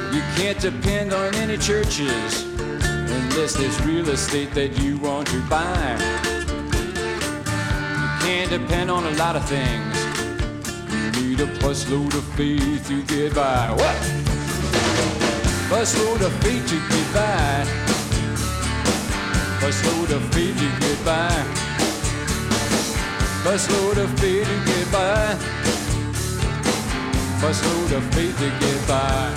You can't depend on any churches unless there's real estate that you want to buy. You can't depend on a lot of things. You need a busload of faith to get by. What? Busload of faith to get by. Busload of faith to get by. Busload of faith to get by. Busload of faith to get by.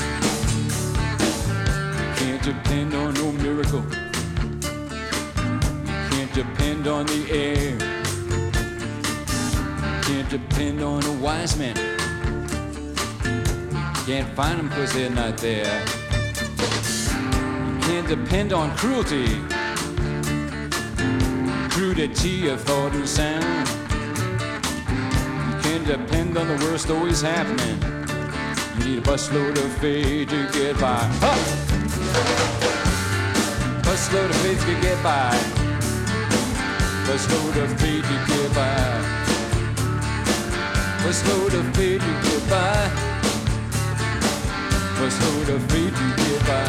You can't depend on no miracle. You can't depend on the air. You can't depend on a wise man. You can't find them 'cause they're not there. You can't depend on cruelty. Crudity of thought and sound. You can't depend on the worst always happening. You need a busload of faith to get by. Huh! Busload of faith to get by. Busload of faith to get by. Busload of faith to get by. Busload of faith to get by.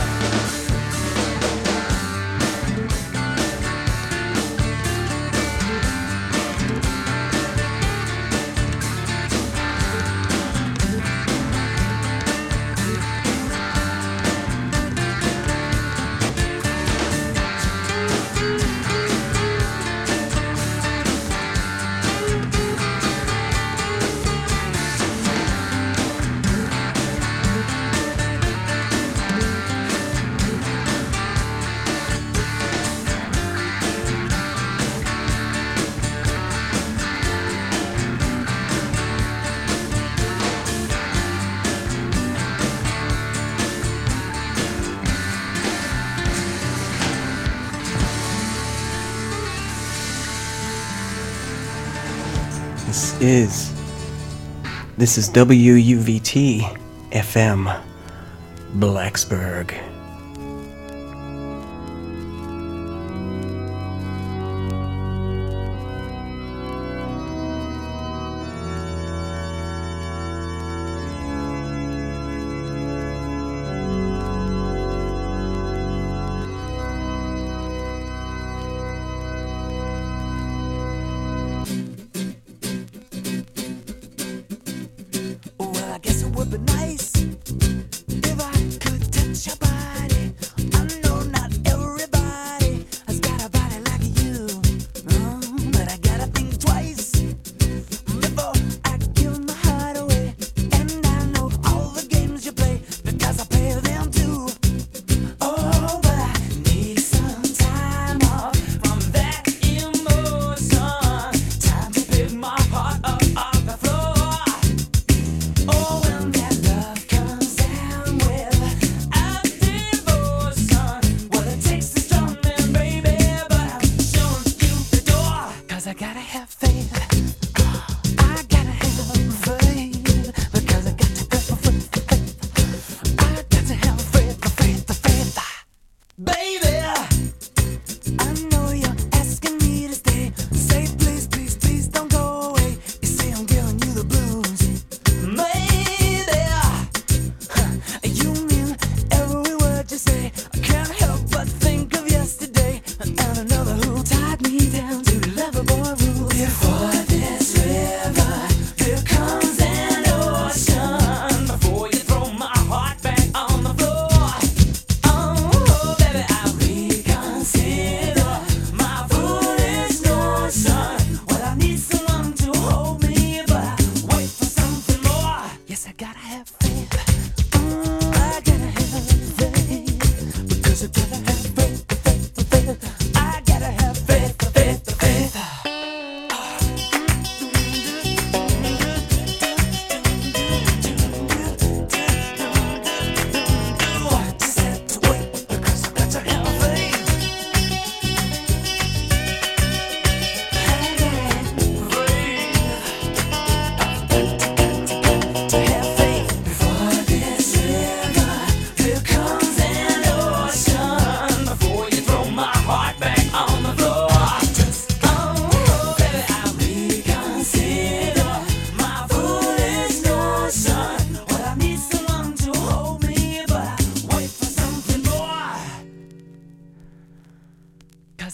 This is WUVT FM Blacksburg. Well, I guess it would be nice if I could touch your body.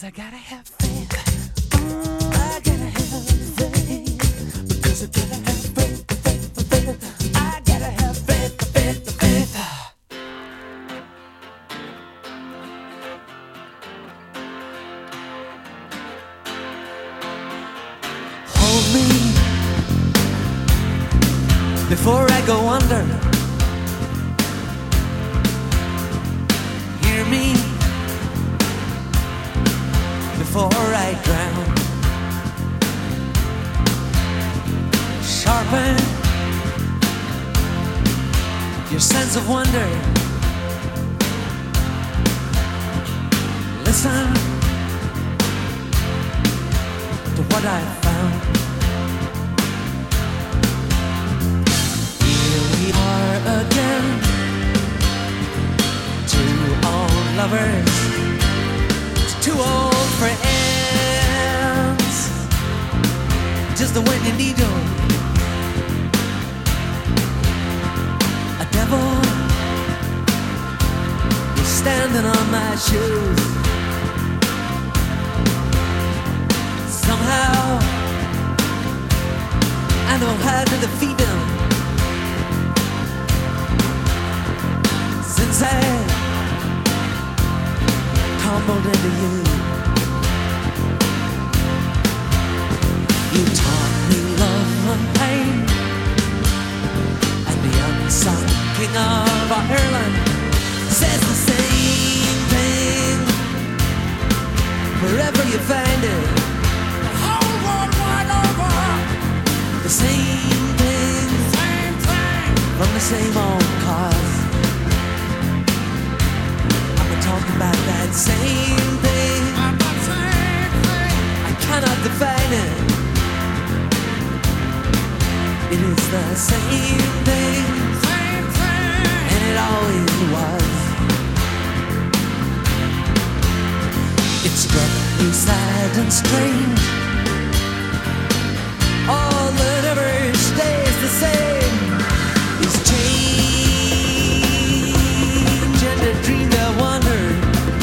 'cause I gotta have faith. I gotta have faith, because I gotta have faith, faith, faith. I gotta have faith, faith, faith. Hold me before I go under. Hear me before I drown. Sharpen your sense of wonder. Listen to what I've found. Here we are again, two old lovers, two old friends, just the wind and needle. A devil is standing on my shoes. Somehow I know how to defeat him, since I tumbled into you. You taught me love and pain, and the unsung king of Ireland says the same thing. Wherever you find it, the whole world wide over, the same thing, from the same old cause. I'm talking about that same thing. I cannot define it. It is the same thing, and it always was. It struck me sad and strange. All that ever stays the same is change, and a dream that wandered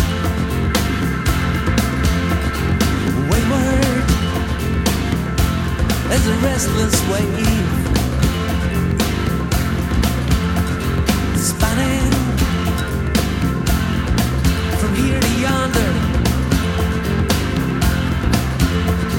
wayward as a restless wave, spanning from here to yonder,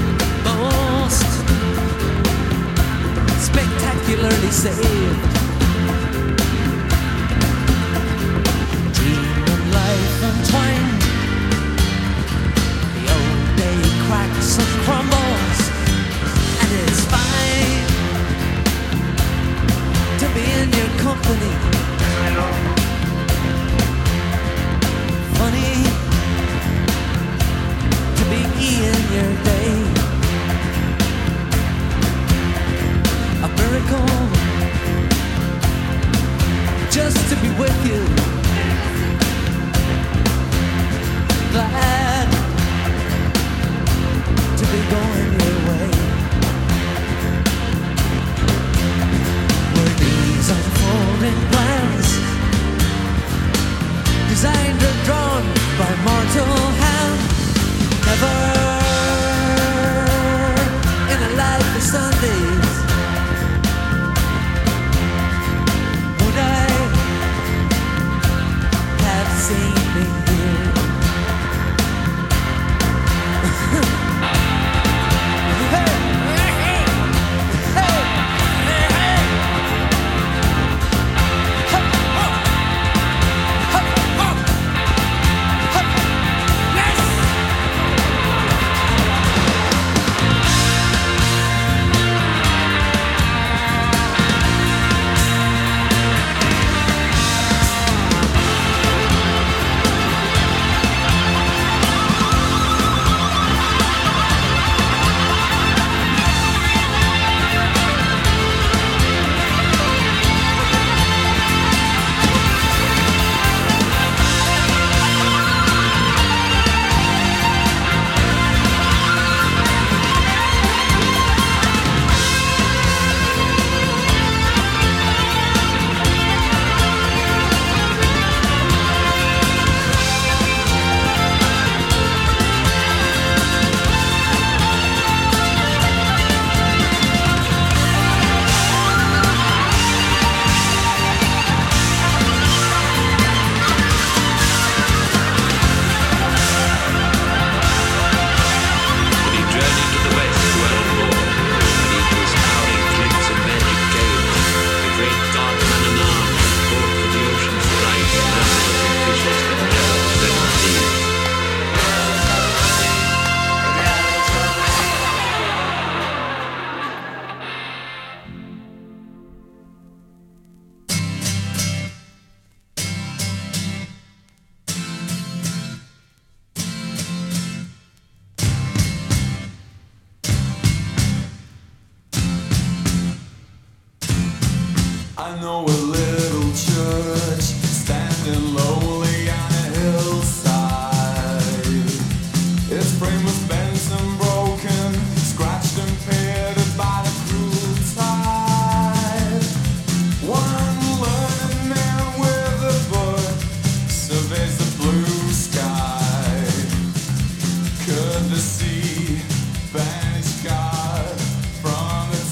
know a little church standing lowly on a hillside. Its frame was bent and broken, scratched and pitted by the cruel tide. One learned man with a book surveys the blue sky. Could the sea banish God from the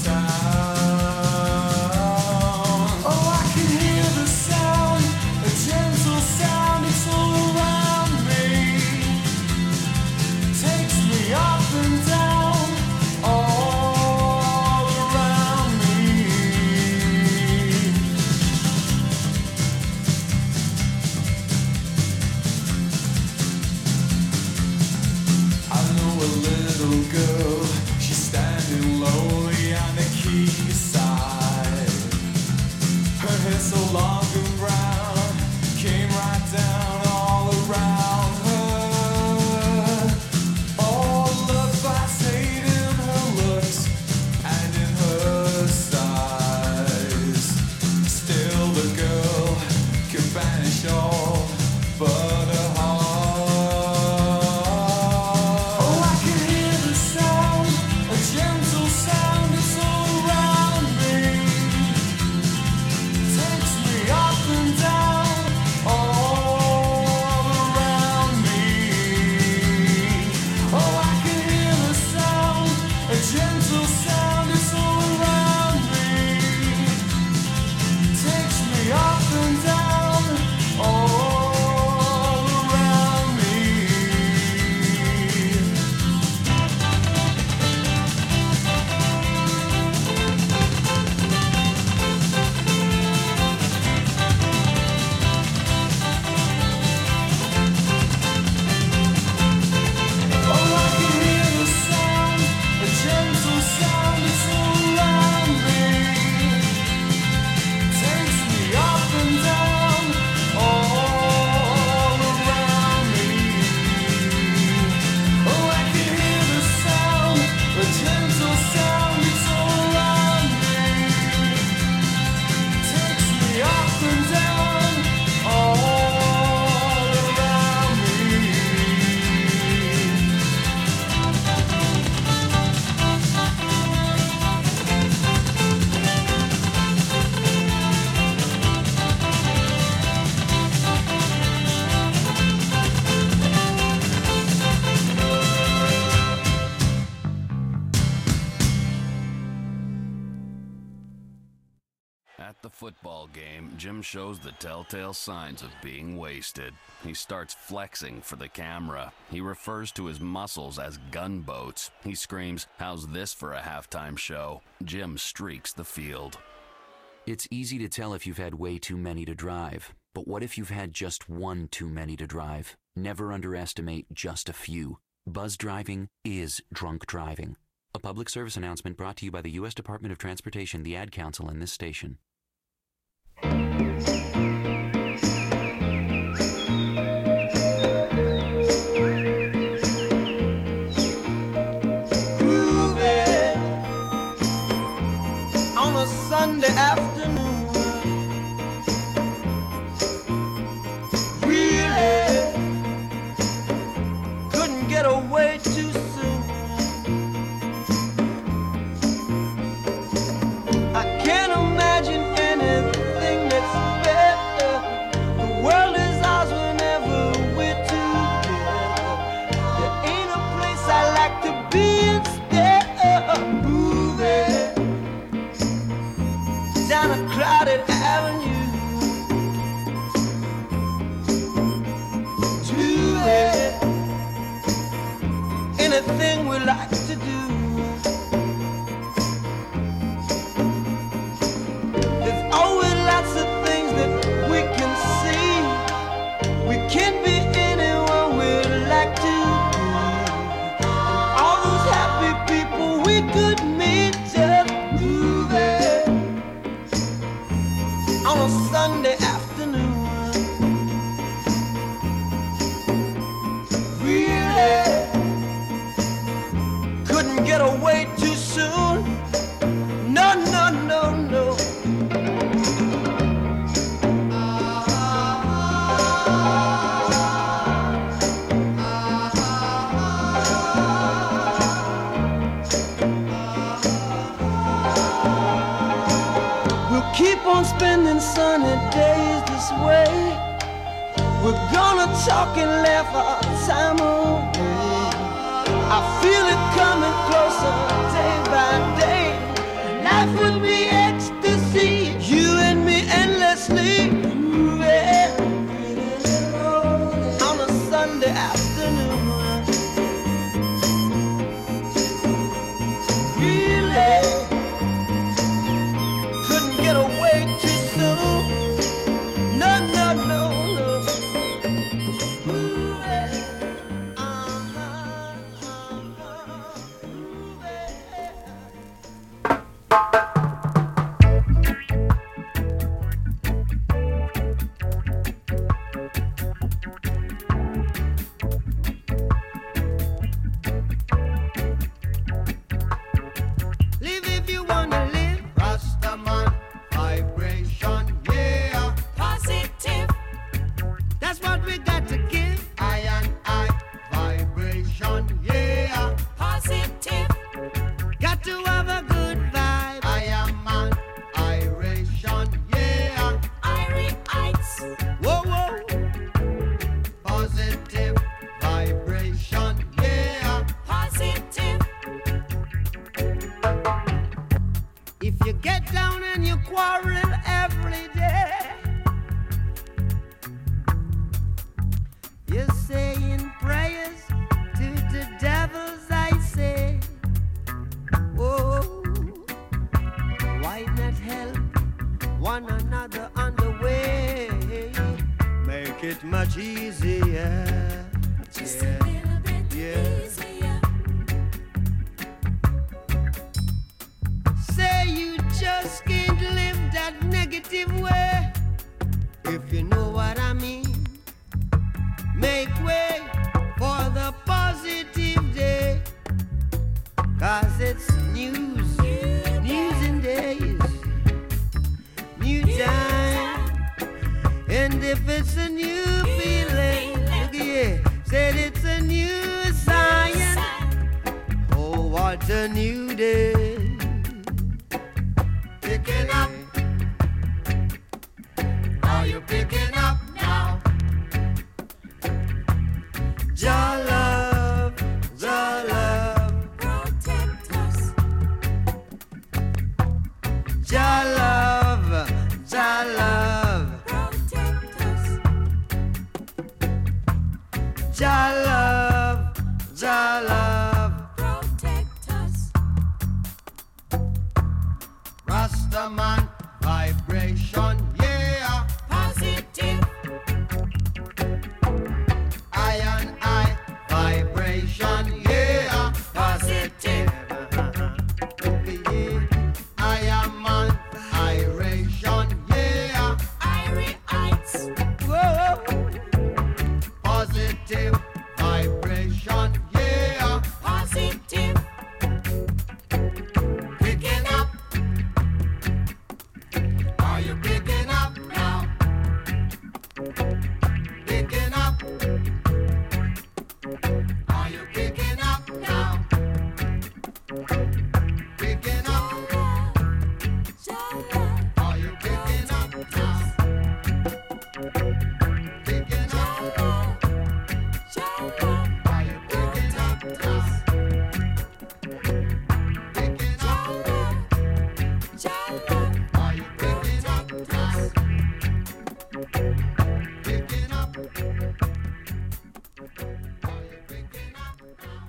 town? Oh, I can hear the sound, a gentle sound, it's all around me. Takes me up and down, all around me. I know a little girl, she's standing lowly on the quayside. Her hair so long and brown came right down all around her. All the thoughts hate in her looks and in her sighs. Still the girl can banish all but her heart. Oh, I can hear the sound, a gentle sound, it's all around me. Takes me up and down, all around me. Oh, I can hear the sound, a gentle sound, it's all around me. Takes me up and down, all around me. Oh, I can hear the sound, a gentle sound, it's all around me. Takes me up and down, all around me. Oh, I can hear the sound, a gentle sound, it's all around me. Takes me up and down, all around me. At the football game, Jim shows the telltale signs of being wasted. He starts flexing for the camera. He refers to his muscles as gunboats. He screams, "How's this for a halftime show?" Jim streaks the field. It's easy to tell if you've had way too many to drive. But what if you've had just one too many to drive? Never underestimate just a few. Buzz driving is drunk driving. A public service announcement brought to you by the U.S. Department of Transportation, the Ad Council, and this station. Groovy on a Sunday afternoon. Really couldn't get away too soon. I can't imagine anything that's We're gonna talk and laugh our time away. I feel it coming closer day by day. Life would be ecstasy, you and me endlessly. Yeah. On a Sunday afternoon, really couldn't get away too soon. No, no, no, no. Ooh, yeah. Live if you wanna live. Rastaman vibration, yeah. Positive. That's what we got to give. I and I vibration, yeah. Positive. Got to have a good vibe. I am an iration, yeah. Irites. Whoa, whoa. Positive vibration, yeah. Positive. If you get down and you quarrel every day, you're saying prayers to the devils, I say. Oh, why not help one another on the way? Make it much easier. Just a little bit easier. Say you just can't live that negative way. If you know what I mean, make way for the positive day. 'Cause it's news in days, new time. And if it's a new feeling, look here, said it's a new science. Oh, what a new day. Picking up. Are you picking up now? Your love, your love. Protect us. Your love, your love. Protect us. Your love, your love. Protect us. Rastaman vibration, yeah. Positive. I and I vibration, yeah. Positive. I am an iration, yeah. Irites. Whoa. Positive vibration, yeah. Positive. Picking up. Are you picking up now? Picking up. Are you picking up now? Picking up. Are you picking up now? Picking up. Are you picking up now? Picking up. Are you picking up now? Picking up. Are you picking up now?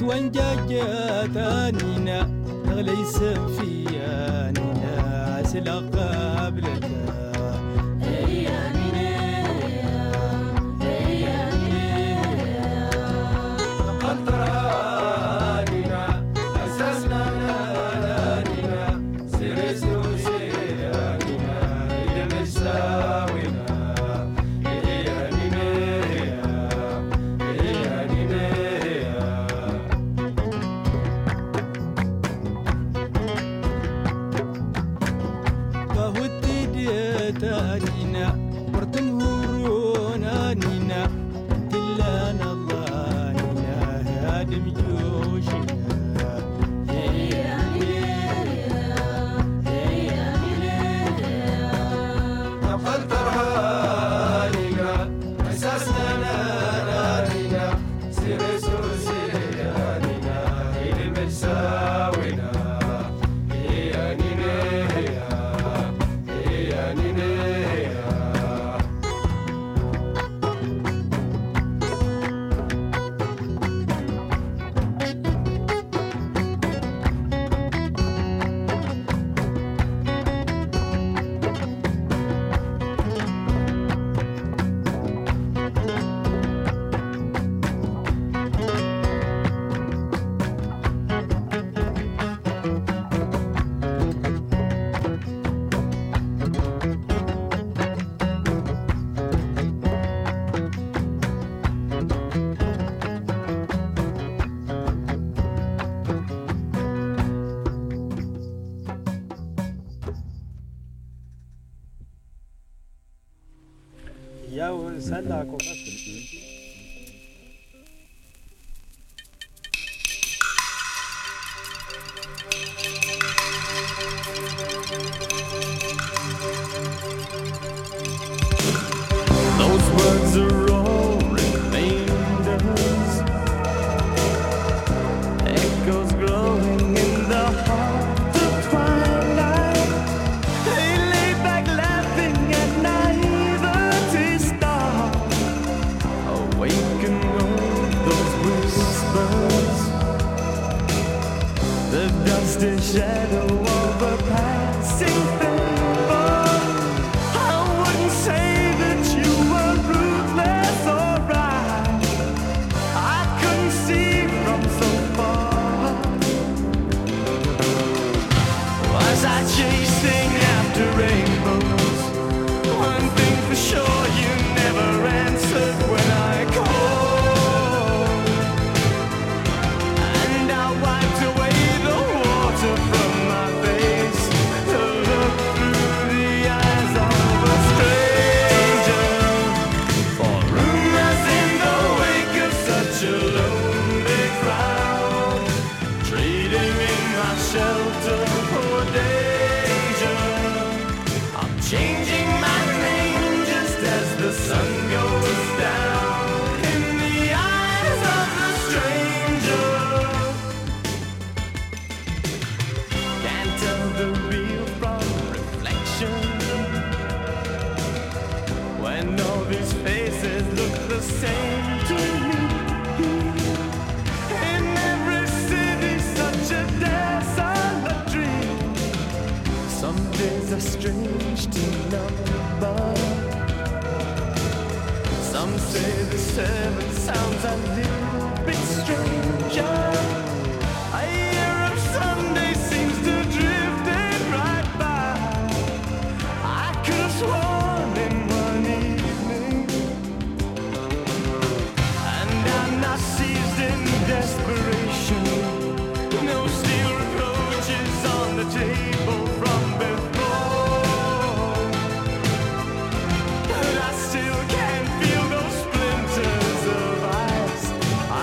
وانجاجاتانينا تغلي سنفيانينا سلا قبلك Those words are all remainders, echoes growing in the heart of twilight. They lay back laughing at naivety star, awaken all those whispers, the dusty shadow of a passing thing. Chasing after rainbows, one thing for sure, you never answered when I called. And I wiped away the water from my face to look through the eyes of a stranger. For rumors in the wake of such a lonely crowd, trading in my shelter for days. Changing my name just as the sun goes down in the eyes of the stranger. Can't tell the real from reflection when all these faces look the same to me. In every city such a desolate dream. Some days are strange to number. Some say the seven sounds a little bit stranger. A year of Sunday seems to drift it right by. I could have sworn in one evening, and I'm not seized in desperation. No steel reproaches on the table from before. But I still can't feel those splinters of ice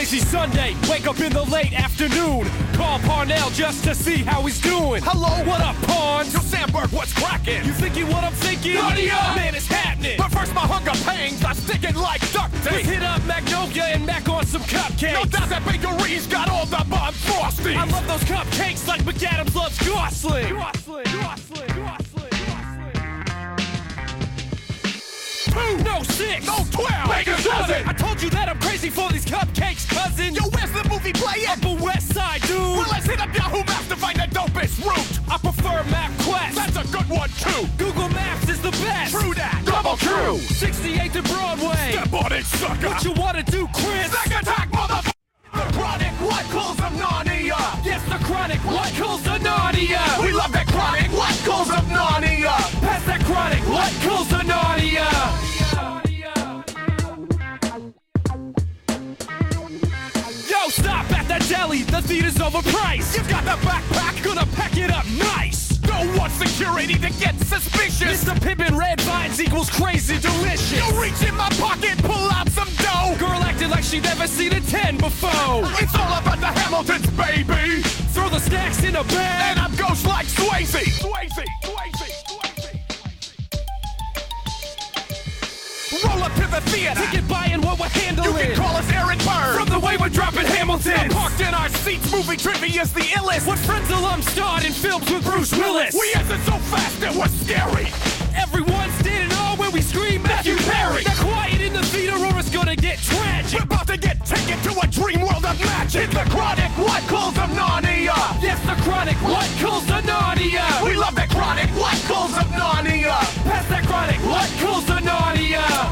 lazy Sunday, wake up in the late afternoon. Call Parnell just to see how he's doing. Hello, what up, Parn? Yo, Sandberg, what's cracking? You thinking what I'm thinking? Nadia! Man, it's happening. But first, my hunger pangs are sticking like duct tape. Let's hit up Magnolia and mac on some cupcakes. No doubt that bakery's got all the bomb frosties. I love those cupcakes like McAdams loves Gosling. Gosling, Gosling, Gosling, Gosling. 2, no 6, no 12, make a dozen. I told you that I'm crazy for these cupcakes, cousin. Yo, where's the movie playing? Upper West Side, dude. Well, let's hit up Yahoo Maps to find the dopest route. I prefer MapQuest. That's a good one, too. Google Maps is the best. True that. Double true. 68th and Broadway. Step on it, sucker. What you wanna do, Chris? Second attack, motherfucker. The chronic, what calls of Narnia? Yes, the chronic, what calls of Narnia? We love that chronic, what calls of Narnia? Pass that chronic, what calls of Narnia? Yo, stop at the deli, the theater's overpriced. You got the backpack, gonna pack it up nice. Don't want security to get suspicious. Mr. Pippin Red Vines equals crazy delicious. You reach in my pocket, pull out some dough. Girl acting like she never seen a 10 before. It's all about the Hamiltons, baby. Throw the snacks in a bag, and I'm ghost like Swayze. Swayze, Swayze, Swayze. Roll up to the theater. Ticket buying what we're handling. You can call us Aaron Burr. From the way we're dropping Hamilton. Parked in our seats, movie trivia's the illest. What Friends alum starred in films with Bruce Willis. We answered so fast it was scary. Everyone's standing on when we scream Matthew Perry. They're quiet in the theater or it's gonna get tragic. We're about to get taken to a dream world of magic. The chronic, what calls of Narnia? Yes, the chronic, what calls of Narnia? We love the chronic, what calls of Narnia? Pass that chronic, what calls of Narnia?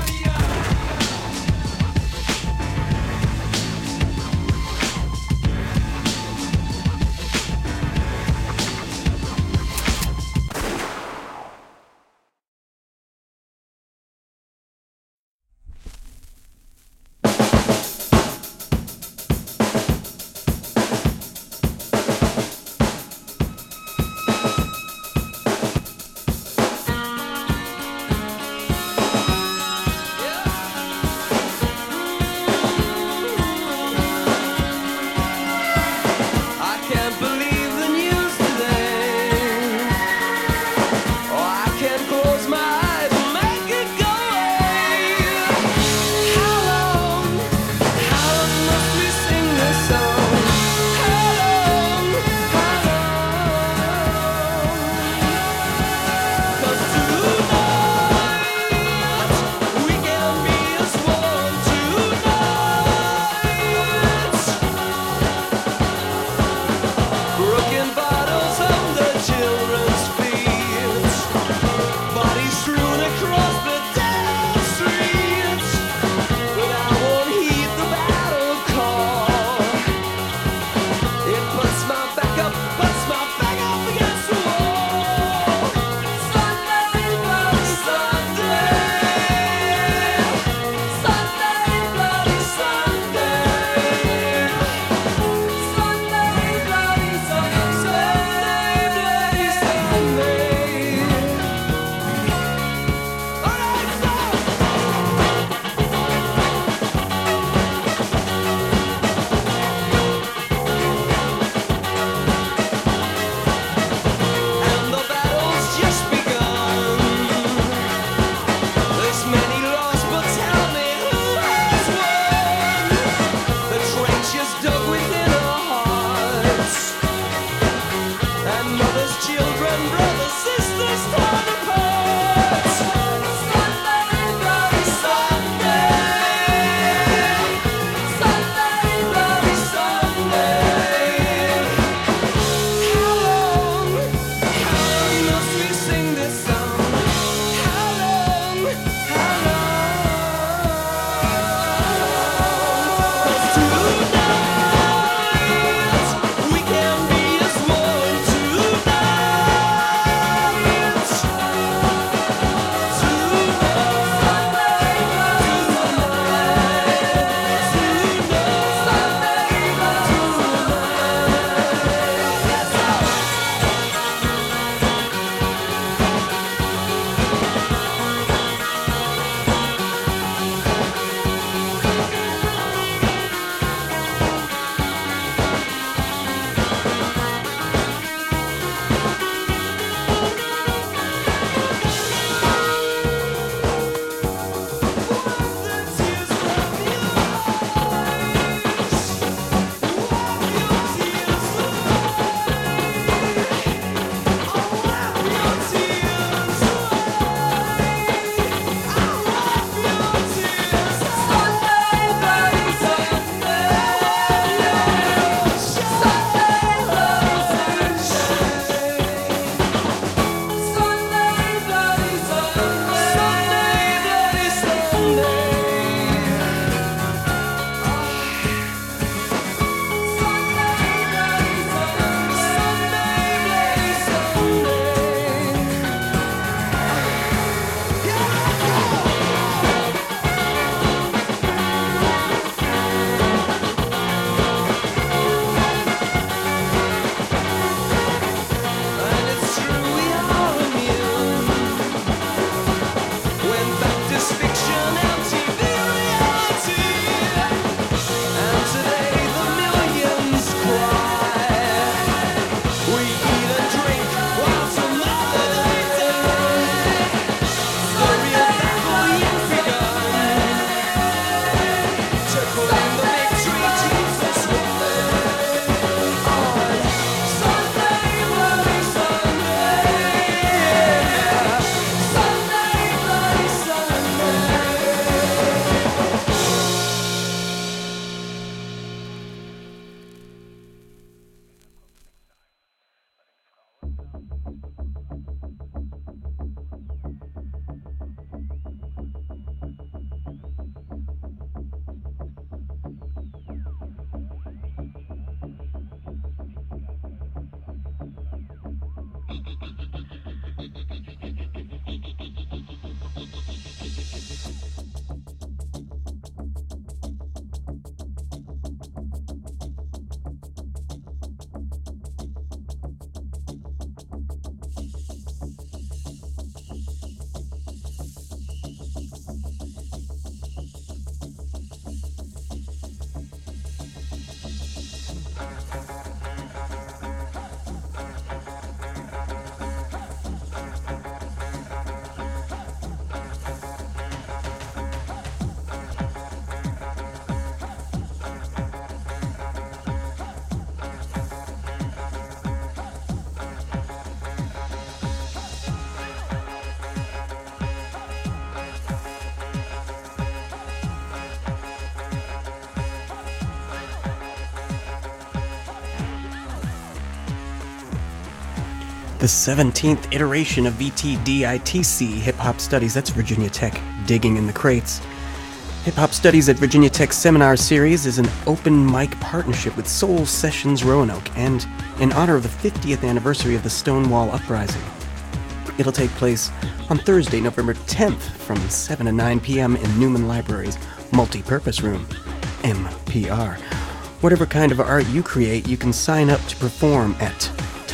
The 17th iteration of VTDITC Hip Hop Studies, that's Virginia Tech digging in the crates. Hip Hop Studies at Virginia Tech Seminar Series is an open mic partnership with Soul Sessions Roanoke and in honor of the 50th anniversary of the Stonewall Uprising. It'll take place on Thursday, November 10th from 7 to 9 p.m. in Newman Library's Multi-Purpose Room, MPR. Whatever kind of art you create, you can sign up to perform at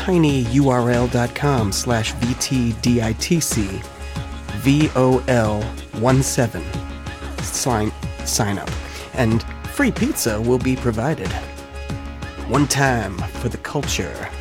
tinyurl.com/VTDITC VOL17. Sign up. And free pizza will be provided. One time for the culture.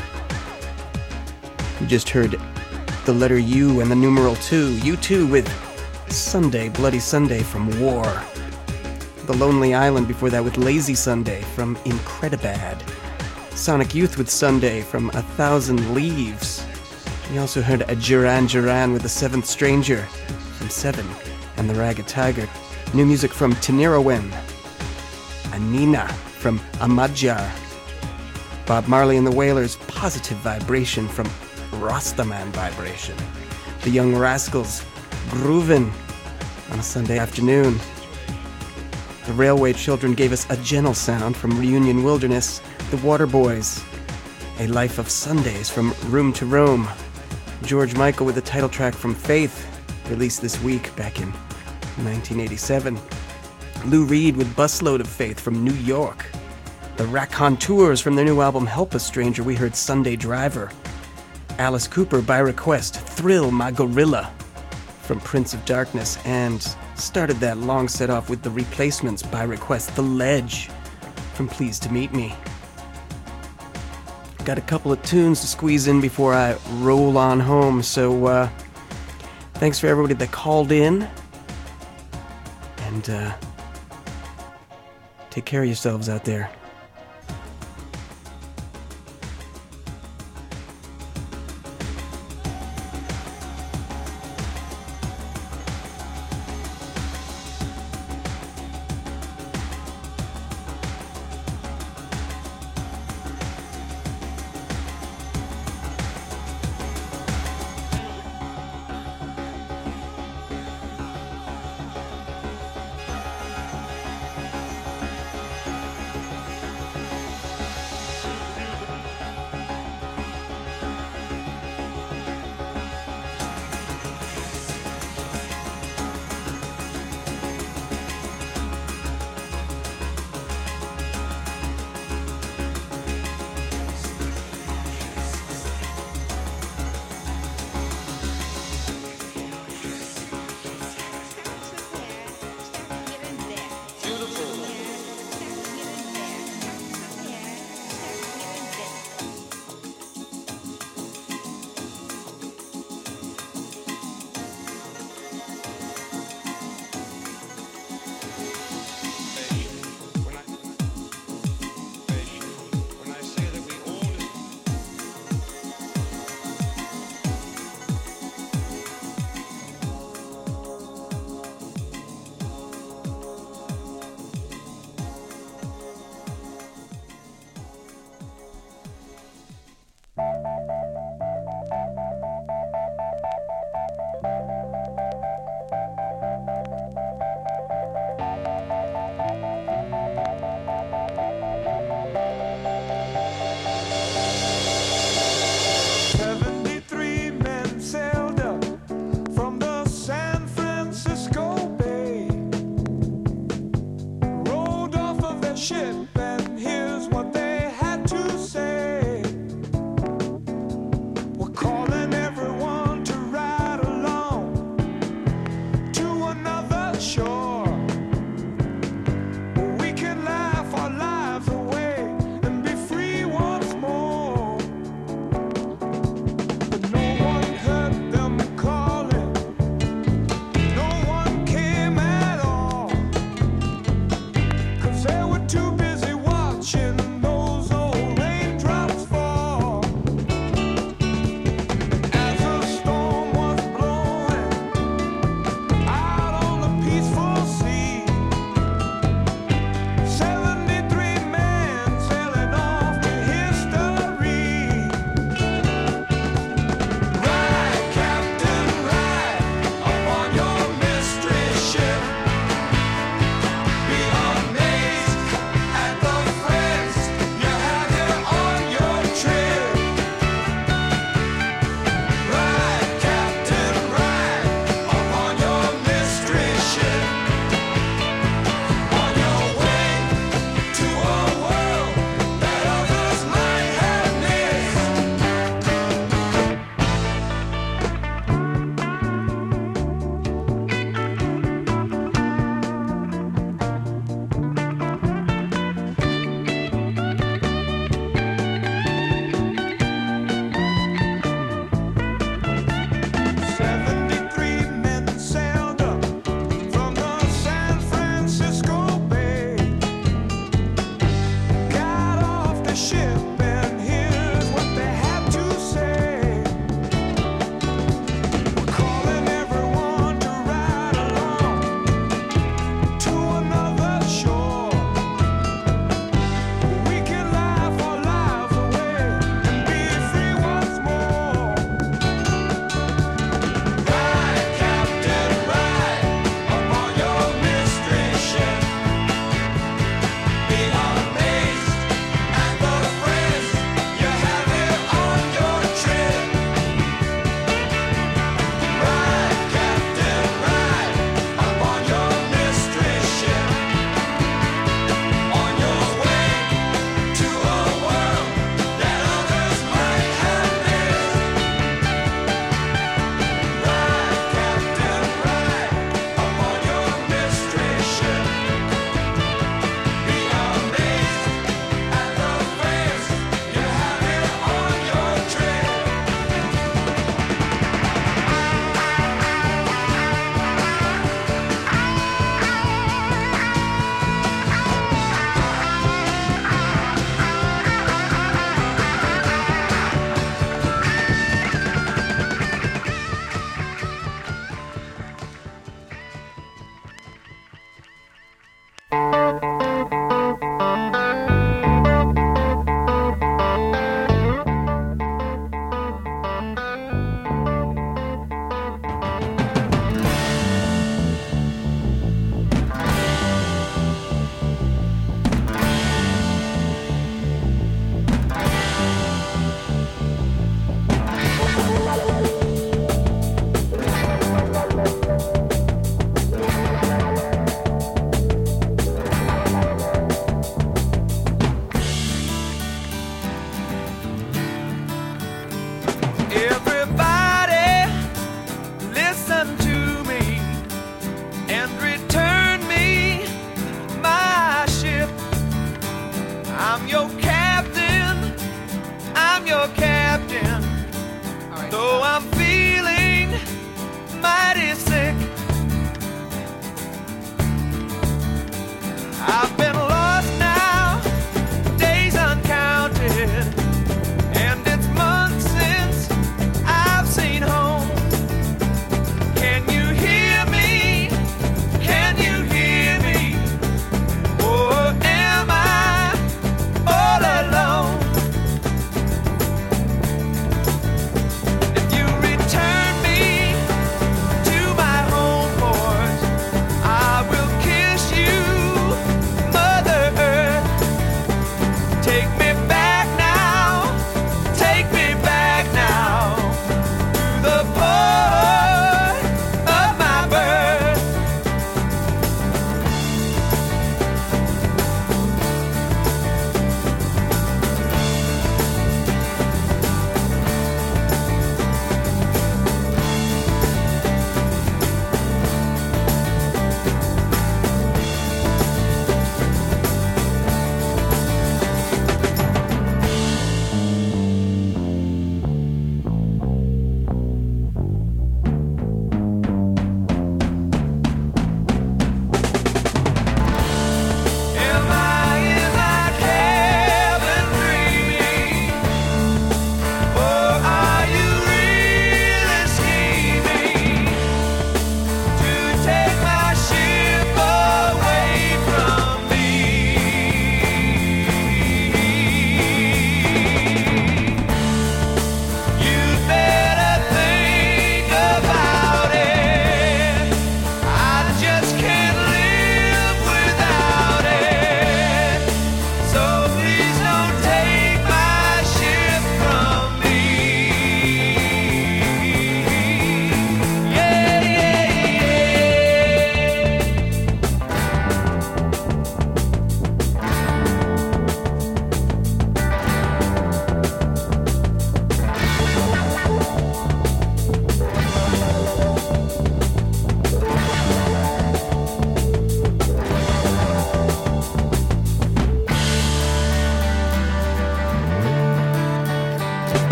You just heard the letter U and the numeral 2. U2 with Sunday, Bloody Sunday from War. The Lonely Island before that with Lazy Sunday from Incredibad. Sonic Youth with Sunday from 1,000 Leaves. We also heard a Duran Duran with The Seventh Stranger from 7 and the Ragged Tiger. New music from Tenirowen. Anina from Amadjar. Bob Marley and the Wailers, Positive Vibration from Rastaman Vibration. The Young Rascals, Groovin' on a Sunday afternoon. The Railway Children gave us A Gentle Sound from Reunion Wilderness. The Waterboys, A Life of Sundays from Room to Roam. George Michael with the title track from Faith, released this week back in 1987. Lou Reed with Busload of Faith from New York. The Raconteurs from their new album Help a Stranger, we heard Sunday Driver. Alice Cooper by request, Thrill My Gorilla from Prince of Darkness, and started that long set off with The Replacements by request, The Ledge from Pleased to Meet Me. Got a couple of tunes to squeeze in before I roll on home, so thanks for everybody that called in, and take care of yourselves out there.